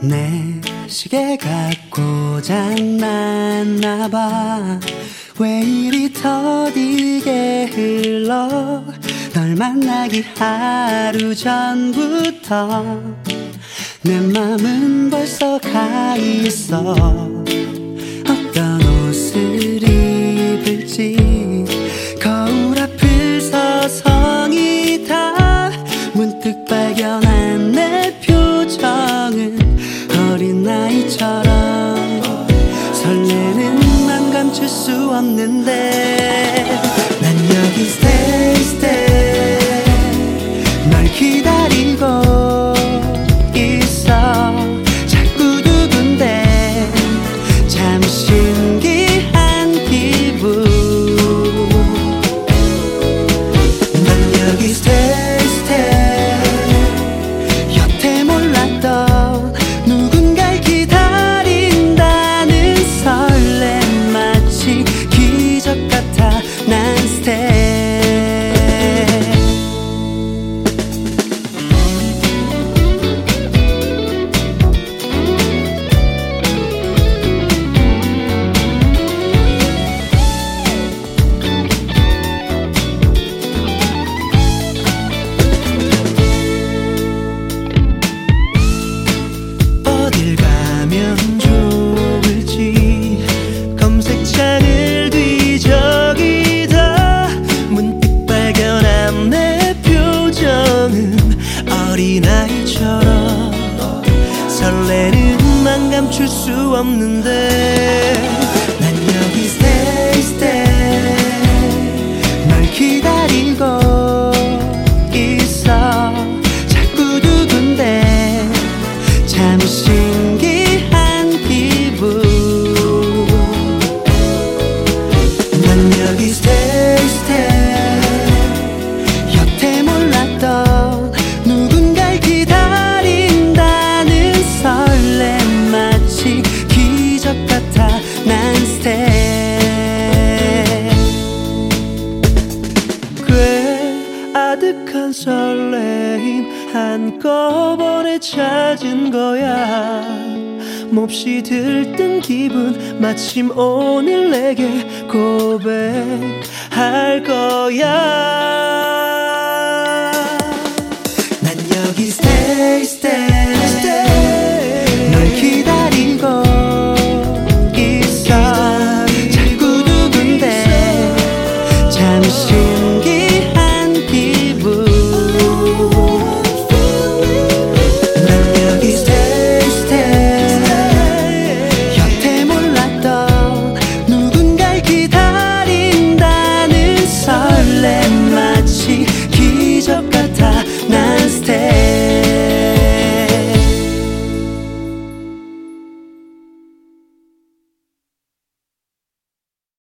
내 시계가 고장났나봐. 왜 이리 더디게 흘러. 널 만나기 하루 전부터 내 맘은 벌써 가 있어. 어떤 옷을 입을지 거울 앞을 서성이다. 문득 발견한 내 표정은 어린아이처럼 설레는 맘 감출 수 없는데. 난 여기 stay stay 널 기다리고 있어. 자꾸 두근대 참 신기한 기분. 난 여기 stay stay 여태 몰랐던 누군가를 기다린다는 설렘 마치 기적 같아. 난 stay. 어딜 가면 좋을지 검색창을 뒤적이다. 문득 발견한 내 표정은 어린아이처럼 설레는 맘 감출 수 없는데. 난 여기 stay stay 널 기다리고 있어. 자꾸 두근대 참 신기한 기분. 난 여기 stay stay 여태 몰랐던 누군가를 기다린다는 설렘 마치 기적 같아. 난 stay. 꽤 아득한 설레임 한꺼번에 찾은 거야. 몹시 들뜬 기분 마침 오늘 내게 고백할 거야. 난 여기 stay stay 널 기다리고